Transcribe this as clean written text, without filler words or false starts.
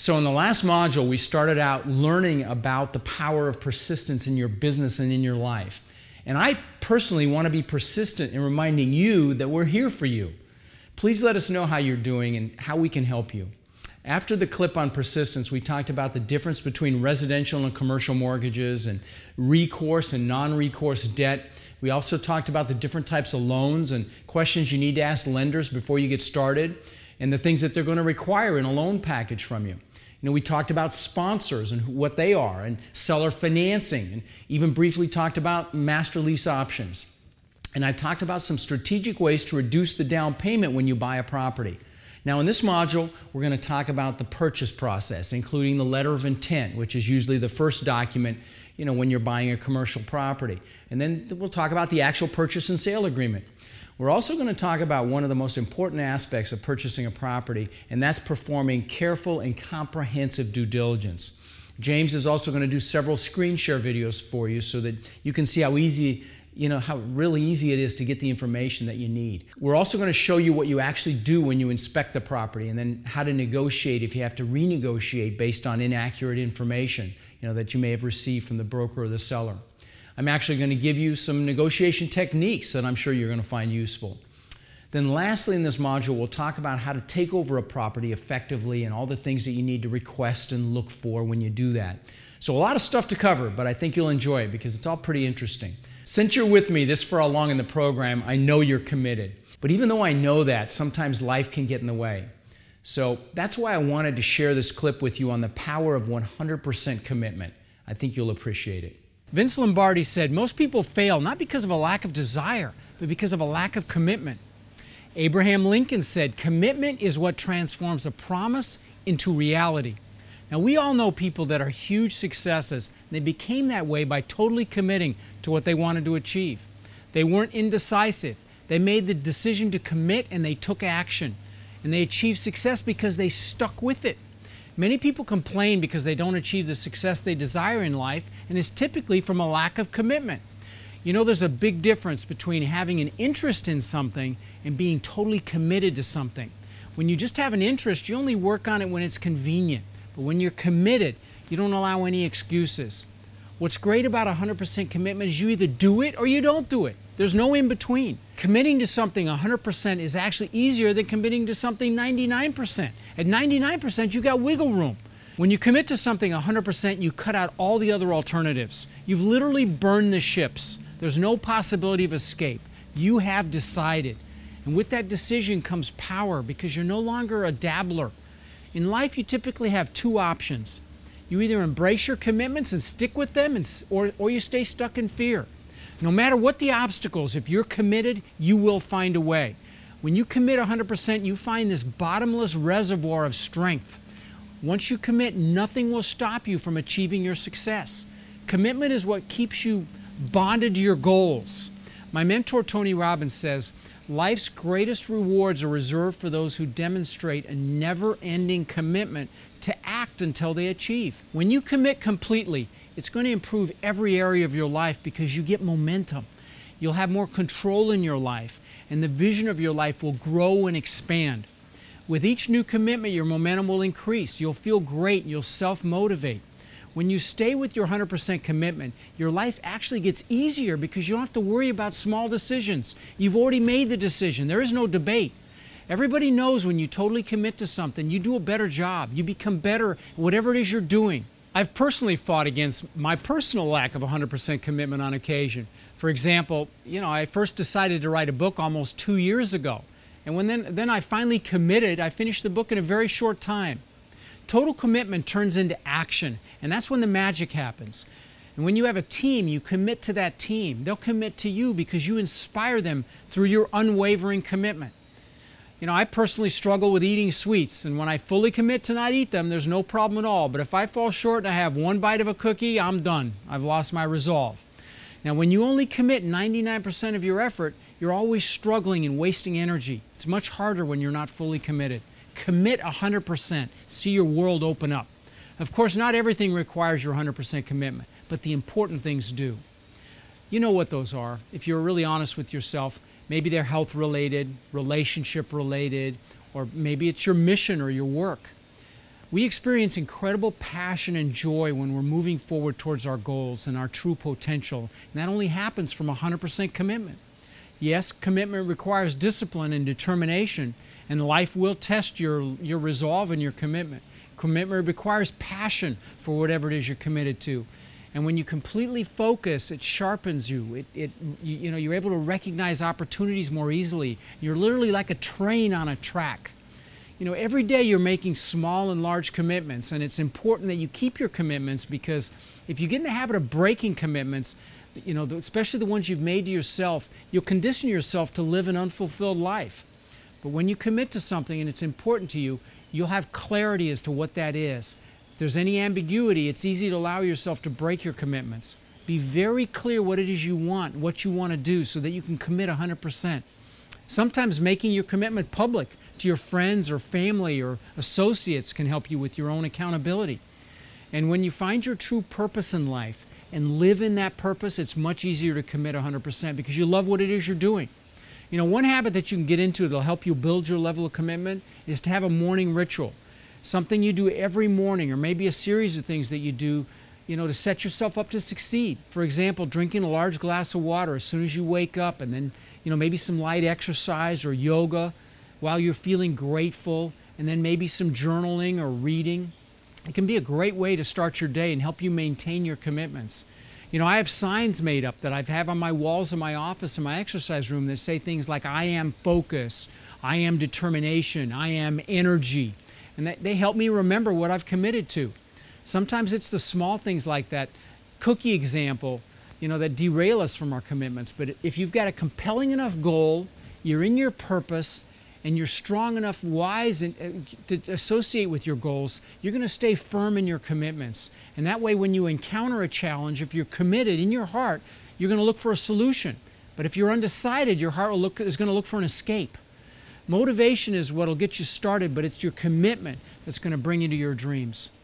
So in the last module, we started out learning about the power of persistence in your business and in your life. And I personally want to be persistent in reminding you that we're here for you. Please let us know how you're doing and how we can help you. After the clip on persistence, we talked about the difference between residential and commercial mortgages and recourse and non-recourse debt. We also talked about the different types of loans and questions you need to ask lenders before you get started and the things that they're going to require in a loan package from you. We talked about sponsors and what they are and seller financing, and even briefly talked about master lease options. And I talked about some strategic ways to reduce the down payment when you buy a property. Now in this module, we're going to talk about the purchase process, including the letter of intent, which is usually the first document, when you're buying a commercial property. And then we'll talk about the actual purchase and sale agreement. We're also going to talk about one of the most important aspects of purchasing a property, and that's performing careful and comprehensive due diligence. James is also going to do several screen share videos for you so that you can see how really easy it is to get the information that you need. We're also going to show you what you actually do when you inspect the property, and then how to negotiate if you have to renegotiate based on inaccurate information that you may have received from the broker or the seller. I'm actually going to give you some negotiation techniques that I'm sure you're going to find useful. Then lastly in this module, we'll talk about how to take over a property effectively and all the things that you need to request and look for when you do that. So a lot of stuff to cover, but I think you'll enjoy it because it's all pretty interesting. Since you're with me this far along in the program, I know you're committed. But even though I know that, sometimes life can get in the way. So that's why I wanted to share this clip with you on the power of 100% commitment. I think you'll appreciate it. Vince Lombardi said, most people fail not because of a lack of desire, but because of a lack of commitment. Abraham Lincoln said, commitment is what transforms a promise into reality. Now, we all know people that are huge successes, and they became that way by totally committing to what they wanted to achieve. They weren't indecisive. They made the decision to commit and they took action. And they achieved success because they stuck with it. Many people complain because they don't achieve the success they desire in life, and it's typically from a lack of commitment. There's a big difference between having an interest in something and being totally committed to something. When you just have an interest, you only work on it when it's convenient. But when you're committed, you don't allow any excuses. What's great about 100% commitment is you either do it or you don't do it. There's no in between. Committing to something 100% is actually easier than committing to something 99%. At 99%, you got wiggle room. When you commit to something 100%, you cut out all the other alternatives. You've literally burned the ships. There's no possibility of escape. You have decided. And with that decision comes power because you're no longer a dabbler. In life, you typically have two options. You either embrace your commitments and stick with them, or you stay stuck in fear. No matter what the obstacles, if you're committed, you will find a way. When you commit 100%, you find this bottomless reservoir of strength. Once you commit, nothing will stop you from achieving your success. Commitment is what keeps you bonded to your goals. My mentor, Tony Robbins, says, life's greatest rewards are reserved for those who demonstrate a never-ending commitment to act until they achieve. When you commit completely, it's going to improve every area of your life because you get momentum. You'll have more control in your life, and the vision of your life will grow and expand. With each new commitment, your momentum will increase. You'll feel great. You'll self-motivate. When you stay with your 100% commitment, your life actually gets easier because you don't have to worry about small decisions. You've already made the decision. There is no debate. Everybody knows when you totally commit to something, you do a better job. You become better at whatever it is you're doing. I've personally fought against my personal lack of 100% commitment on occasion. For example, I first decided to write a book almost 2 years ago. And when then I finally committed, I finished the book in a very short time. Total commitment turns into action, and that's when the magic happens. And when you have a team, you commit to that team. They'll commit to you because you inspire them through your unwavering commitment. I personally struggle with eating sweets, and when I fully commit to not eat them, there's no problem at all. But if I fall short and I have one bite of a cookie, I'm done. I've lost my resolve. Now, when you only commit 99% of your effort, you're always struggling and wasting energy. It's much harder when you're not fully committed. Commit 100%. See your world open up. Of course, not everything requires your 100% commitment, but the important things do. You know what those are. If you're really honest with yourself, maybe they're health-related, relationship-related, or maybe it's your mission or your work. We experience incredible passion and joy when we're moving forward towards our goals and our true potential. And that only happens from 100% commitment. Yes, commitment requires discipline and determination, and life will test your resolve and your commitment. Commitment requires passion for whatever it is you're committed to. And when you completely focus, it sharpens you. You're able to recognize opportunities more easily. You're literally like a train on a track. Every day you're making small and large commitments, and it's important that you keep your commitments, because if you get in the habit of breaking commitments, especially the ones you've made to yourself, you'll condition yourself to live an unfulfilled life. But when you commit to something and it's important to you, you'll have clarity as to what that is. If there's any ambiguity, it's easy to allow yourself to break your commitments. Be very clear what it is you want, what you want to do, so that you can commit 100%. Sometimes making your commitment public to your friends or family or associates can help you with your own accountability. And when you find your true purpose in life and live in that purpose, it's much easier to commit 100% because you love what it is you're doing. One habit that you can get into that'll help you build your level of commitment is to have a morning ritual. Something you do every morning, or maybe a series of things that you do, to set yourself up to succeed. For example, drinking a large glass of water as soon as you wake up, and then maybe some light exercise or yoga while you're feeling grateful, and then maybe some journaling or reading. It can be a great way to start your day and help you maintain your commitments. I have signs made up that I have on my walls in my office and my exercise room that say things like, I am focus, I am determination, I am energy. And they help me remember what I've committed to. Sometimes it's the small things like that cookie example, that derail us from our commitments. But if you've got a compelling enough goal, you're in your purpose, and you're strong enough, wise, to associate with your goals, you're going to stay firm in your commitments. And that way, when you encounter a challenge, if you're committed in your heart, you're going to look for a solution. But if you're undecided, your heart is going to look for an escape. Motivation is what will get you started, but it's your commitment that's going to bring you to your dreams.